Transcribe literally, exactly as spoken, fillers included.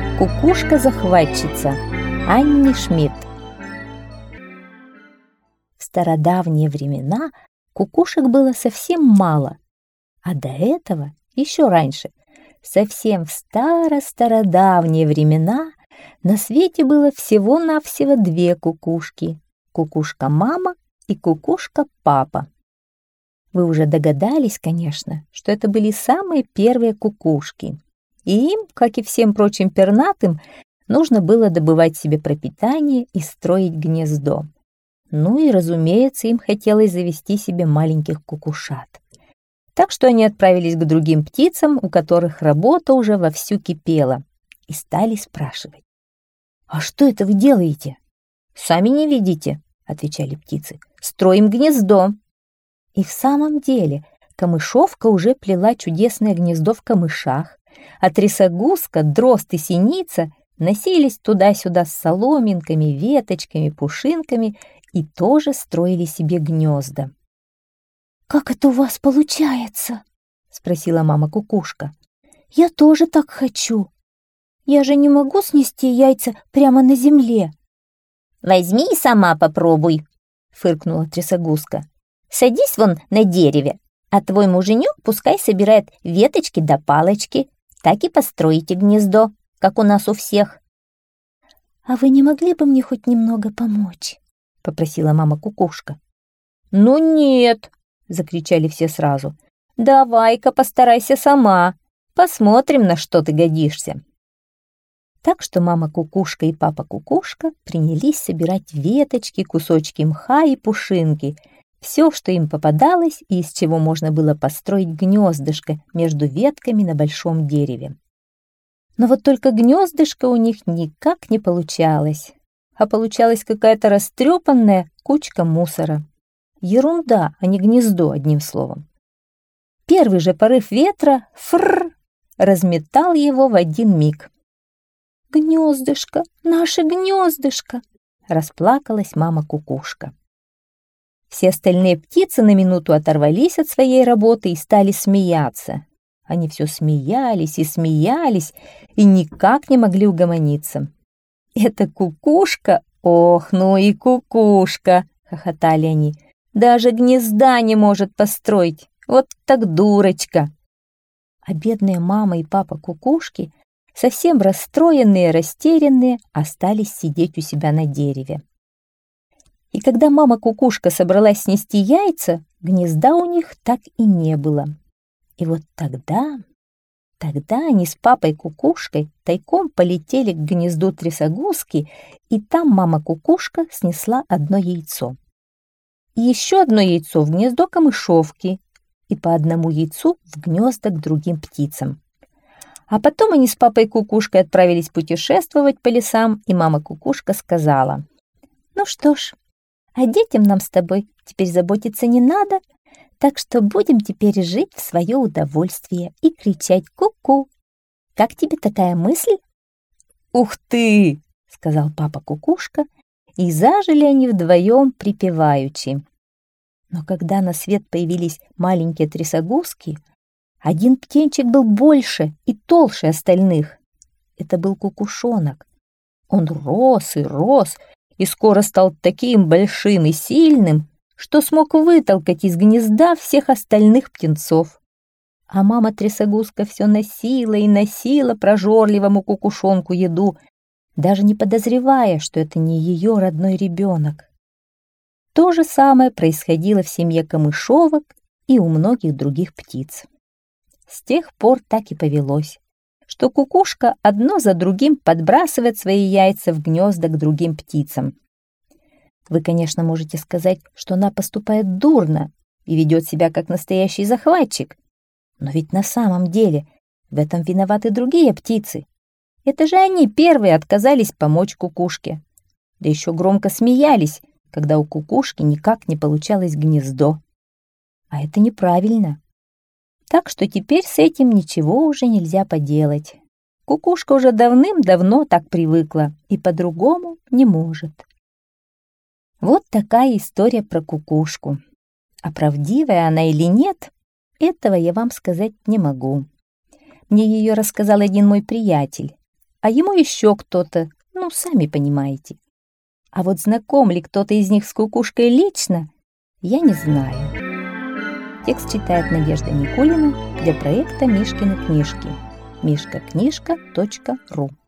Кукушка-захватчица Анни Шмидт. В стародавние времена кукушек было совсем мало, а до этого, еще раньше, совсем в старо-стародавние времена на свете было всего-навсего две кукушки — кукушка-мама и кукушка-папа. Вы уже догадались, конечно, что это были самые первые кукушки, и им, как и всем прочим пернатым, нужно было добывать себе пропитание и строить гнездо. Ну и, разумеется, им хотелось завести себе маленьких кукушат. Так что они отправились к другим птицам, у которых работа уже вовсю кипела, и стали спрашивать: «А что это вы делаете?» «Сами не видите», — отвечали птицы, — «строим гнездо». И в самом деле камышовка уже плела чудесное гнездо в камышах, а трясогузка, дрозд и синица носились туда-сюда с соломинками, веточками, пушинками и тоже строили себе гнезда. «Как это у вас получается?» — спросила мама-кукушка. «Я тоже так хочу. Я же не могу снести яйца прямо на земле». «Возьми и сама попробуй», — фыркнула трясогузка. «Садись вон на дереве, а твой муженек пускай собирает веточки да палочки. Так и построите гнездо, как у нас у всех». «А вы не могли бы мне хоть немного помочь?» — попросила мама-кукушка. «Ну нет!» — закричали все сразу. «Давай-ка постарайся сама. Посмотрим, на что ты годишься». Так что мама-кукушка и папа-кукушка принялись собирать веточки, кусочки мха и пушинки, все, что им попадалось и из чего можно было построить гнездышко между ветками на большом дереве. Но вот только гнездышко у них никак не получалось, а получалась какая-то растрепанная кучка мусора. Ерунда, а не гнездо, одним словом. Первый же порыв ветра, фррр, разметал его в один миг. «Гнездышко, наше гнездышко!» — расплакалась мама-кукушка. Все остальные птицы на минуту оторвались от своей работы и стали смеяться. Они все смеялись и смеялись и никак не могли угомониться. «Это кукушка? Ох, ну и кукушка!» — хохотали они. «Даже гнезда не может построить. Вот так дурочка!» А бедные мама и папа кукушки, совсем расстроенные, растерянные, остались сидеть у себя на дереве. И когда мама-кукушка собралась снести яйца, гнезда у них так и не было. И вот тогда, тогда они с папой-кукушкой тайком полетели к гнезду трясогузки, и там мама-кукушка снесла одно яйцо. И еще одно яйцо в гнездо камышовки, и по одному яйцу в гнезда к другим птицам. А потом они с папой-кукушкой отправились путешествовать по лесам, и мама-кукушка сказала: «Ну что ж, а детям нам с тобой теперь заботиться не надо, так что будем теперь жить в свое удовольствие и кричать ку-ку. Как тебе такая мысль?» «Ух ты!» — сказал папа-кукушка, и зажили они вдвоем припеваючи. Но когда на свет появились маленькие трясогузки, один птенчик был больше и толще остальных. Это был кукушонок. Он рос и рос, и скоро стал таким большим и сильным, что смог вытолкать из гнезда всех остальных птенцов. А мама-трясогузка все носила и носила прожорливому кукушонку еду, даже не подозревая, что это не ее родной ребенок. То же самое происходило в семье камышовок и у многих других птиц. С тех пор так и повелось, что кукушка одно за другим подбрасывает свои яйца в гнезда к другим птицам. Вы, конечно, можете сказать, что она поступает дурно и ведет себя как настоящий захватчик, но ведь на самом деле в этом виноваты другие птицы. Это же они первые отказались помочь кукушке, да еще громко смеялись, когда у кукушки никак не получалось гнездо. А это неправильно. Так что теперь с этим ничего уже нельзя поделать. Кукушка уже давным-давно так привыкла и по-другому не может. Вот такая история про кукушку. А правдивая она или нет, этого я вам сказать не могу. Мне ее рассказал один мой приятель. а ему еще кто-то, ну, сами понимаете. А вот знаком ли кто-то из них с кукушкой лично, я не знаю. Текст читает Надежда Никулина для проекта «Мишкины книжки» мишка книжка точка ру.